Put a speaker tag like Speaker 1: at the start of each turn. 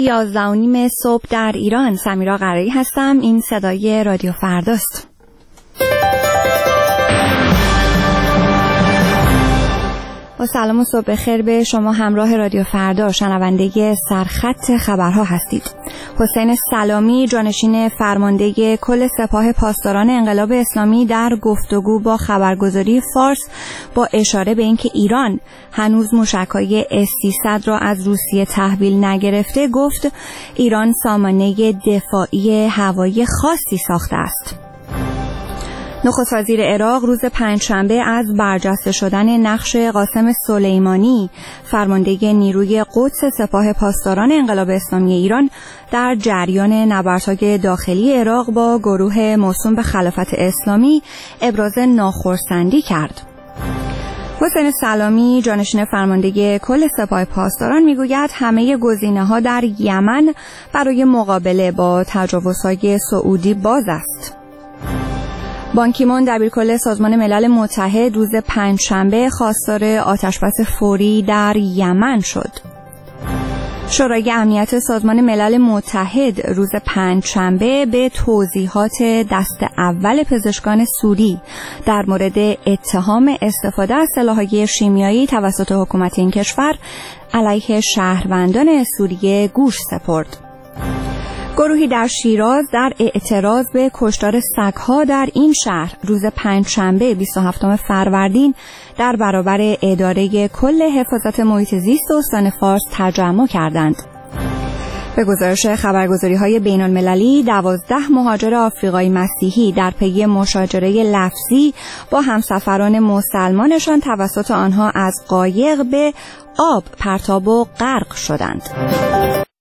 Speaker 1: 11:30 صبح در ایران. سمیرا قرایی هستم. این صدای رادیو فرداست. با سلام و صبح بخیر به شما همراه رادیو فردا شنونده سرخط خبرها هستید. حسین سلامی جانشین فرمانده کل سپاه پاسداران انقلاب اسلامی در گفتگو با خبرگزاری فارس با اشاره به اینکه ایران هنوز موشک‌های S-300 را از روسیه تحویل نگرفته گفت ایران سامانه دفاعی هوایی خاصی ساخته است. نخست وزیر عراق روز پنجشنبه از برجسته شدن نقش قاسم سلیمانی فرمانده نیروی قدس سپاه پاسداران انقلاب اسلامی ایران در جریان نبردهای داخلی عراق با گروه موسوم به خلافت اسلامی ابراز ناخرسندی کرد. حسین سلامی جانشین فرمانده کل سپاه پاسداران میگوید همه گزینه‌ها در یمن برای مقابله با تجاوزهای سعودی باز است. بان کی مون دبیرکل سازمان ملل متحد روز پنجشنبه خواستار آتشبس فوری در یمن شد. شورای امنیت سازمان ملل متحد روز پنجشنبه به توضیحات دست اول پزشکان سوری در مورد اتهام استفاده از سلاح‌های شیمیایی توسط حکومت این کشور علیه شهروندان سوریه گوش سپرد. گروهی در شیراز در اعتراض به کشتار سگ‌ها در این شهر روز پنجشنبه 27 فروردین در برابر اداره کل حفاظت محیط زیست استان فارس تجمع کردند. به گزارش خبرگزاری‌های بین‌المللی 12 مهاجر آفریقایی مسیحی در پی مشاجره لفظی با همسفران مسلمانشان توسط آنها از قایق به آب پرتاب و غرق شدند.